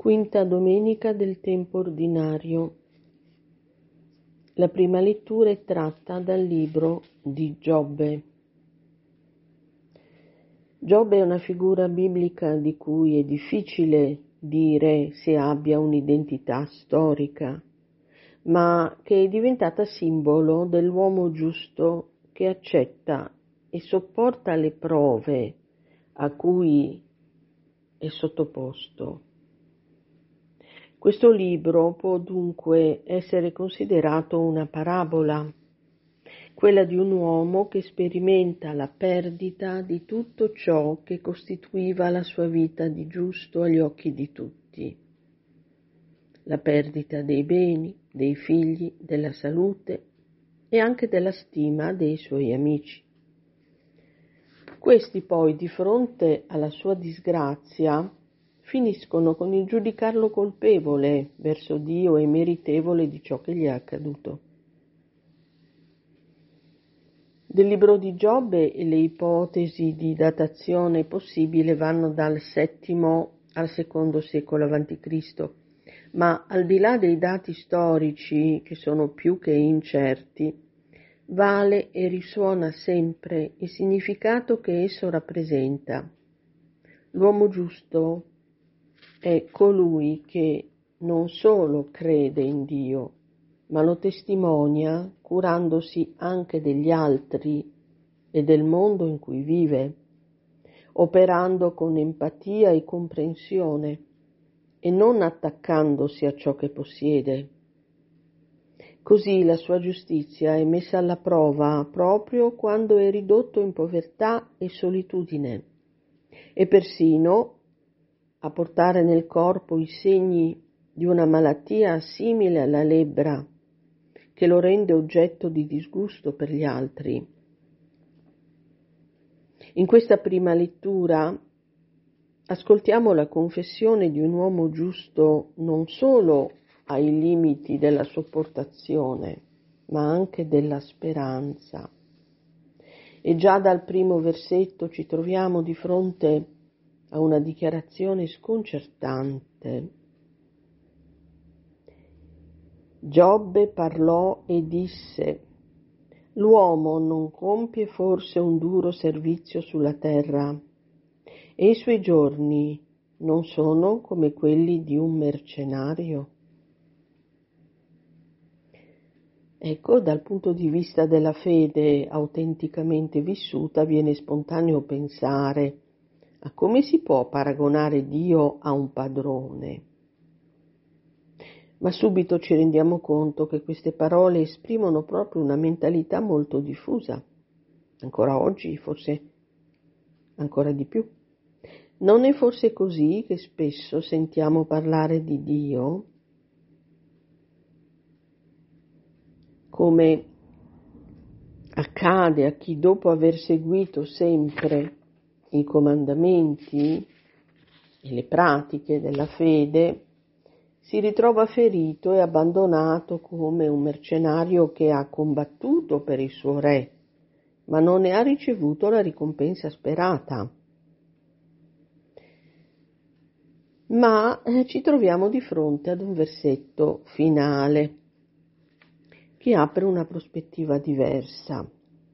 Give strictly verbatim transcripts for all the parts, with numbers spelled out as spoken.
Quinta domenica del tempo ordinario. La prima lettura è tratta dal libro di Giobbe. Giobbe è una figura biblica di cui è difficile dire se abbia un'identità storica, ma che è diventata simbolo dell'uomo giusto che accetta e sopporta le prove a cui è sottoposto. Questo libro può dunque essere considerato una parabola, quella di un uomo che sperimenta la perdita di tutto ciò che costituiva la sua vita di giusto agli occhi di tutti. La perdita dei beni, dei figli, della salute e anche della stima dei suoi amici. Questi poi, di fronte alla sua disgrazia, finiscono con il giudicarlo colpevole verso Dio e meritevole di ciò che gli è accaduto. Del libro di Giobbe le ipotesi di datazione possibile vanno dal settimo al secondo secolo avanti Cristo, ma al di là dei dati storici, che sono più che incerti, vale e risuona sempre il significato che esso rappresenta. L'uomo giusto è colui che non solo crede in Dio, ma lo testimonia curandosi anche degli altri e del mondo in cui vive, operando con empatia e comprensione e non attaccandosi a ciò che possiede. Così la sua giustizia è messa alla prova proprio quando è ridotto in povertà e solitudine, e persino a portare nel corpo i segni di una malattia simile alla lebbra, che lo rende oggetto di disgusto per gli altri. In questa prima lettura ascoltiamo la confessione di un uomo giusto non solo ai limiti della sopportazione, ma anche della speranza. E già dal primo versetto ci troviamo di fronte a una dichiarazione sconcertante. Giobbe parlò e disse: l'uomo non compie forse un duro servizio sulla terra, e i suoi giorni non sono come quelli di un mercenario? Ecco, dal punto di vista della fede autenticamente vissuta, viene spontaneo pensare a come si può paragonare Dio a un padrone. Ma subito ci rendiamo conto che queste parole esprimono proprio una mentalità molto diffusa, ancora oggi, forse ancora di più. Non è forse così che spesso sentiamo parlare di Dio come accade a chi, dopo aver seguito sempre i comandamenti e le pratiche della fede, si ritrova ferito e abbandonato come un mercenario che ha combattuto per il suo re, ma non ne ha ricevuto la ricompensa sperata. Ma eh, ci troviamo di fronte ad un versetto finale che apre una prospettiva diversa.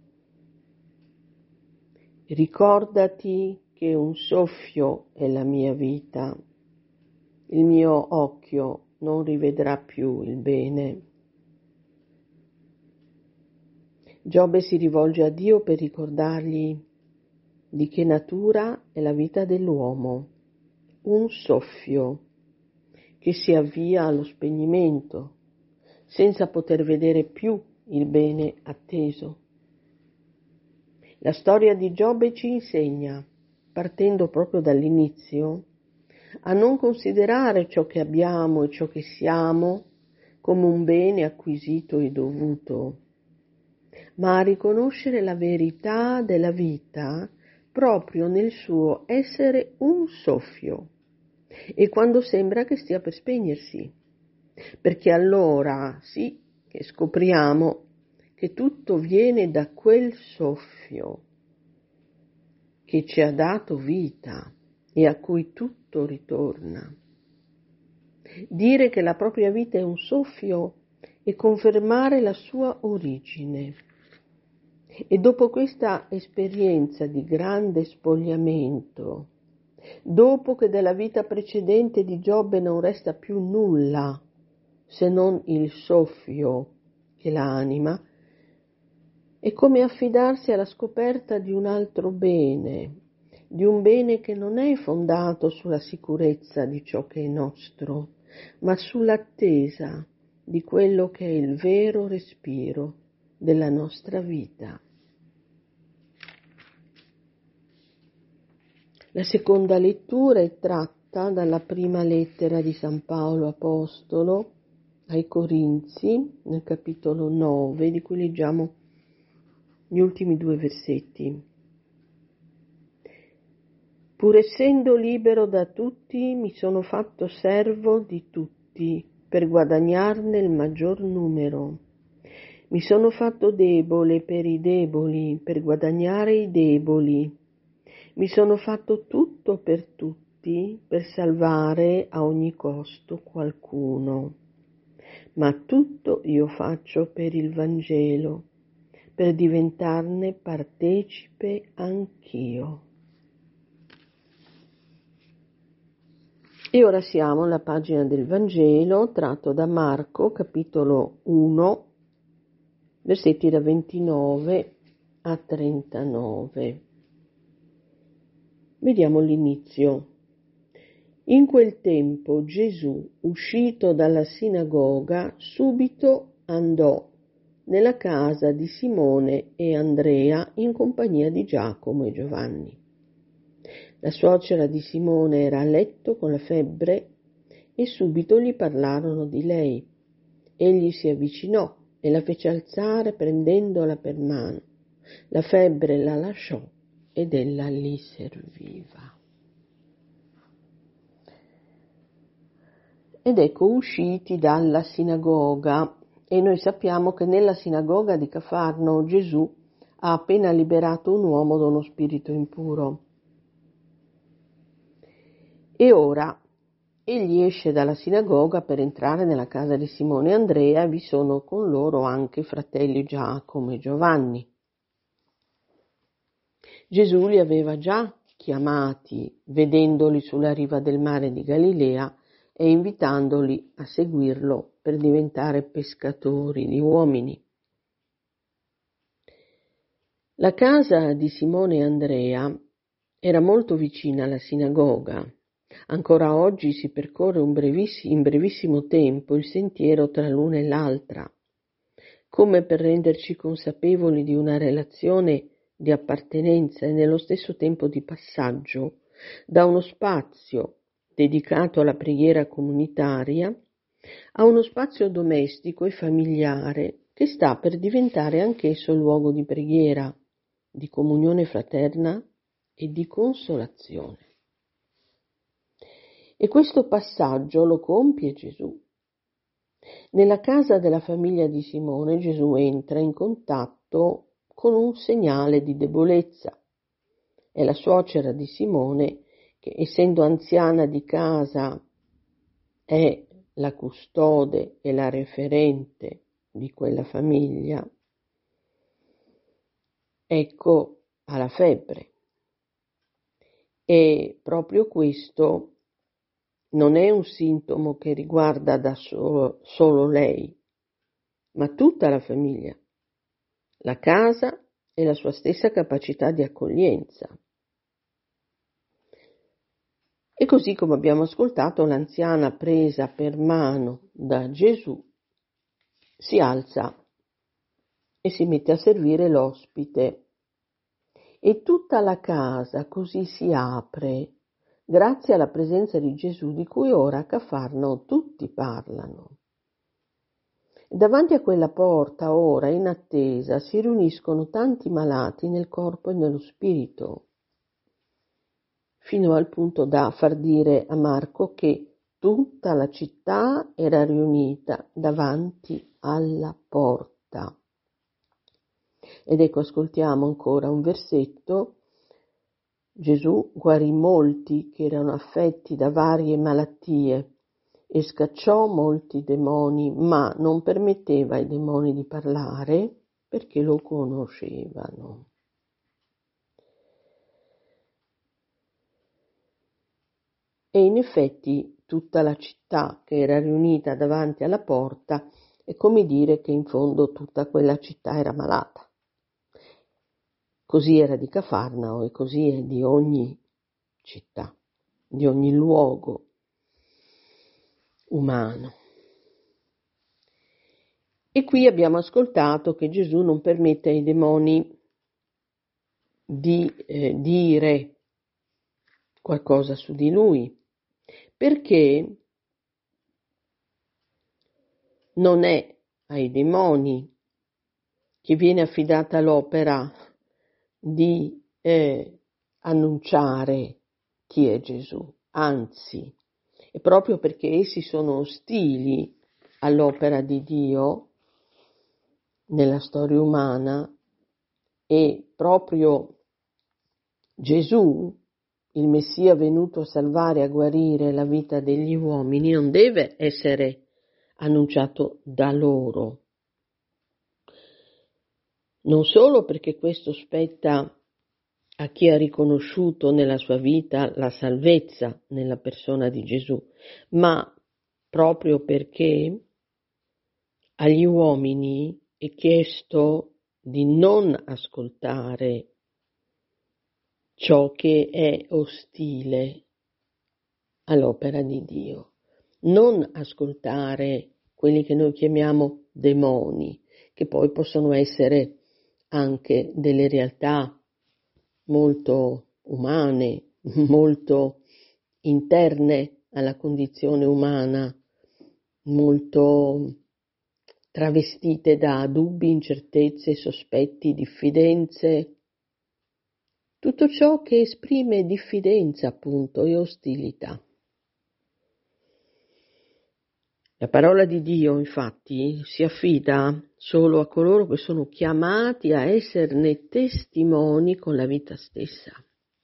Ricordati che un soffio è la mia vita, il mio occhio non rivedrà più il bene. Giobbe si rivolge a Dio per ricordargli di che natura è la vita dell'uomo, un soffio che si avvia allo spegnimento, senza poter vedere più il bene atteso. La storia di Giobbe ci insegna, partendo proprio dall'inizio, a non considerare ciò che abbiamo e ciò che siamo come un bene acquisito e dovuto, ma a riconoscere la verità della vita proprio nel suo essere un soffio e quando sembra che stia per spegnersi, perché allora sì che scopriamo che tutto viene da quel soffio che ci ha dato vita e a cui tutto ritorna. dire che la propria vita è un soffio e confermare la sua origine. E dopo questa esperienza di grande spogliamento, dopo che della vita precedente di Giobbe non resta più nulla se non il soffio che la anima, è come affidarsi alla scoperta di un altro bene, di un bene che non è fondato sulla sicurezza di ciò che è nostro, ma sull'attesa di quello che è il vero respiro della nostra vita. La seconda lettura è tratta dalla prima lettera di San Paolo Apostolo ai Corinzi, nel capitolo nove, di cui leggiamo gli ultimi due versetti. Pur essendo libero da tutti, mi sono fatto servo di tutti per guadagnarne il maggior numero. Mi sono fatto debole per i deboli, per guadagnare i deboli. Mi sono fatto tutto per tutti, per salvare a ogni costo qualcuno. Ma tutto io faccio per il Vangelo, per diventarne partecipe anch'io. E ora siamo alla pagina del Vangelo tratto da Marco, capitolo uno, versetti da ventinove a trentanove. Vediamo l'inizio. In quel tempo Gesù, uscito dalla sinagoga, subito andò nella casa di Simone e Andrea in compagnia di Giacomo e Giovanni. La suocera di Simone era a letto con la febbre e subito gli parlarono di lei. Egli si avvicinò e la fece alzare prendendola per mano. La febbre la lasciò ed ella li serviva. Ed ecco usciti dalla sinagoga, e noi sappiamo che nella sinagoga di Cafarno Gesù ha appena liberato un uomo da uno spirito impuro. E ora egli esce dalla sinagoga per entrare nella casa di Simone e Andrea, e vi sono con loro anche i fratelli Giacomo e Giovanni. Gesù li aveva già chiamati, vedendoli sulla riva del mare di Galilea e invitandoli a seguirlo per diventare pescatori di uomini. La casa di Simone e Andrea era molto vicina alla sinagoga. Ancora oggi si percorre un breviss- in brevissimo tempo il sentiero tra l'una e l'altra, come per renderci consapevoli di una relazione di appartenenza e nello stesso tempo di passaggio da uno spazio dedicato alla preghiera comunitaria a uno spazio domestico e familiare che sta per diventare anch'esso luogo di preghiera, di comunione fraterna e di consolazione. E questo passaggio lo compie Gesù. Nella casa della famiglia di Simone Gesù entra in contatto con un segnale di debolezza. È la suocera di Simone che, essendo anziana di casa, è la custode e la referente di quella famiglia. Ecco, ha la febbre. E proprio questo non è un sintomo che riguarda da solo, solo lei, ma tutta la famiglia, la casa e la sua stessa capacità di accoglienza. E così, come abbiamo ascoltato, l'anziana presa per mano da Gesù si alza e si mette a servire l'ospite. E tutta la casa così si apre grazie alla presenza di Gesù, di cui ora a Cafarno tutti parlano. Davanti a quella porta ora, in attesa, si riuniscono tanti malati nel corpo e nello spirito, fino al punto da far dire a Marco che tutta la città era riunita davanti alla porta. Ed ecco, ascoltiamo ancora un versetto. Gesù guarì molti che erano affetti da varie malattie e scacciò molti demoni, ma non permetteva ai demoni di parlare perché lo conoscevano. E in effetti tutta la città che era riunita davanti alla porta è come dire che in fondo tutta quella città era malata. Così era di Cafarnao e così è di ogni città, di ogni luogo umano. E qui abbiamo ascoltato che Gesù non permette ai demoni di eh, dire qualcosa su di lui, perché non è ai demoni che viene affidata l'opera di eh, annunciare chi è Gesù, anzi, è proprio perché essi sono ostili all'opera di Dio nella storia umana e proprio Gesù, il Messia venuto a salvare e a guarire la vita degli uomini, non deve essere annunciato da loro. Non solo perché questo spetta a chi ha riconosciuto nella sua vita la salvezza nella persona di Gesù, ma proprio perché agli uomini è chiesto di non ascoltare ciò che è ostile all'opera di Dio, non ascoltare quelli che noi chiamiamo demoni, che poi possono essere anche delle realtà molto umane, molto interne alla condizione umana, molto travestite da dubbi, incertezze, sospetti, diffidenze, tutto ciò che esprime diffidenza appunto e ostilità. La parola di Dio infatti si affida solo a coloro che sono chiamati a esserne testimoni con la vita stessa.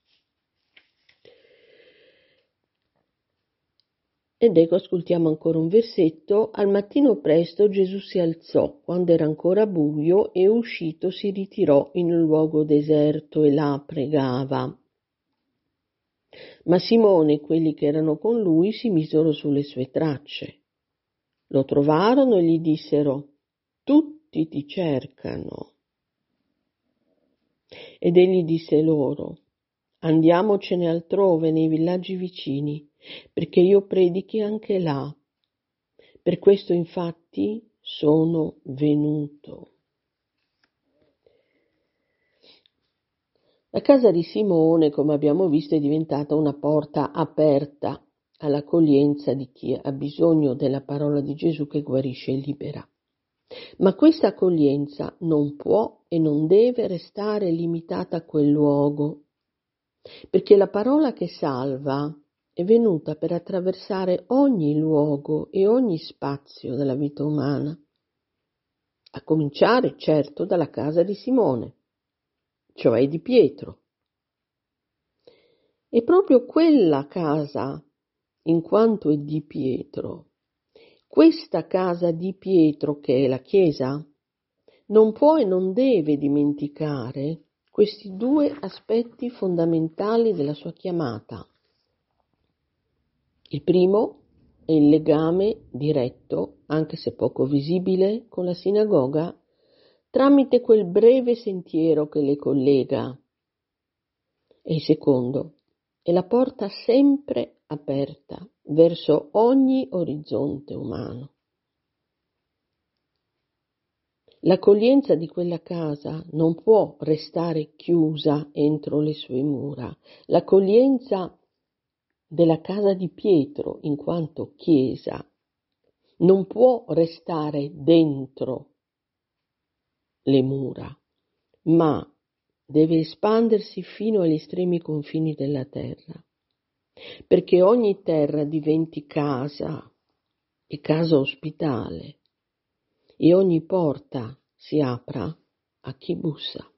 Ed ecco, ascoltiamo ancora un versetto. Al mattino presto Gesù si alzò, quando era ancora buio, e uscito si ritirò in un luogo deserto e là pregava. Ma Simone e quelli che erano con lui si misero sulle sue tracce. Lo trovarono e gli dissero: tutti ti cercano. Ed egli disse loro: andiamocene altrove, nei villaggi vicini, perché io predichi anche là. Per questo infatti sono venuto. La casa di Simone, come abbiamo visto, è diventata una porta aperta all'accoglienza di chi ha bisogno della parola di Gesù che guarisce e libera. Ma questa accoglienza non può e non deve restare limitata a quel luogo, perché la parola che salva è venuta per attraversare ogni luogo e ogni spazio della vita umana, a cominciare certo dalla casa di Simone, cioè di Pietro. E proprio quella casa, in quanto è di Pietro, questa casa di Pietro che è la Chiesa, non può e non deve dimenticare questi due aspetti fondamentali della sua chiamata. Il primo è il legame diretto, anche se poco visibile, con la sinagoga, tramite quel breve sentiero che le collega. E il secondo è la porta sempre aperta verso ogni orizzonte umano. L'accoglienza di quella casa non può restare chiusa entro le sue mura. L'accoglienza della casa di Pietro, in quanto Chiesa, non può restare dentro le mura, ma deve espandersi fino agli estremi confini della terra, perché ogni terra diventi casa e casa ospitale e ogni porta si apra a chi bussa.